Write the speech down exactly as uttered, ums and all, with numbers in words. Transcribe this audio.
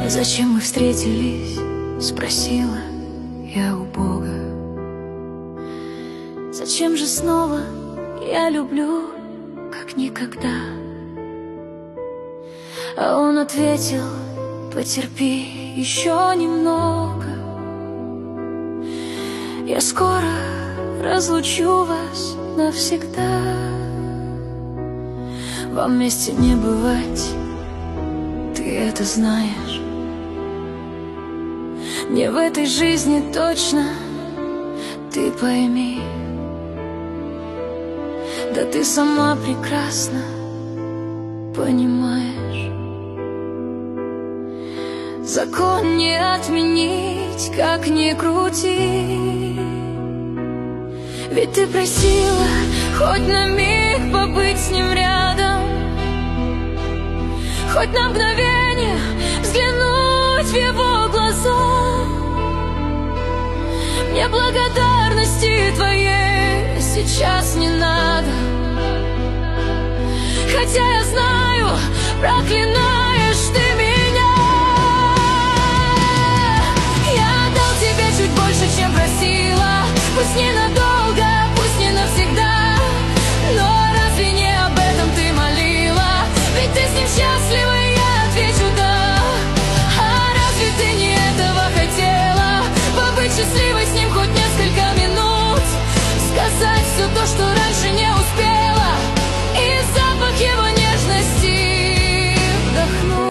Зачем мы встретились, спросила я у Бога. Зачем же снова я люблю, как никогда? А он ответил: потерпи еще немного, я скоро разлучу вас навсегда. Вам вместе не бывать, ты это знаешь. Не в этой жизни точно, ты пойми. Да ты сама прекрасно понимаешь. Закон не отменить, как ни крути. Ведь ты просила хоть на миг побыть с ним рядом, хоть на мгновение взглянуть в его глаза. Мне благодарности твоей сейчас не надо, хотя я знаю, проклинаю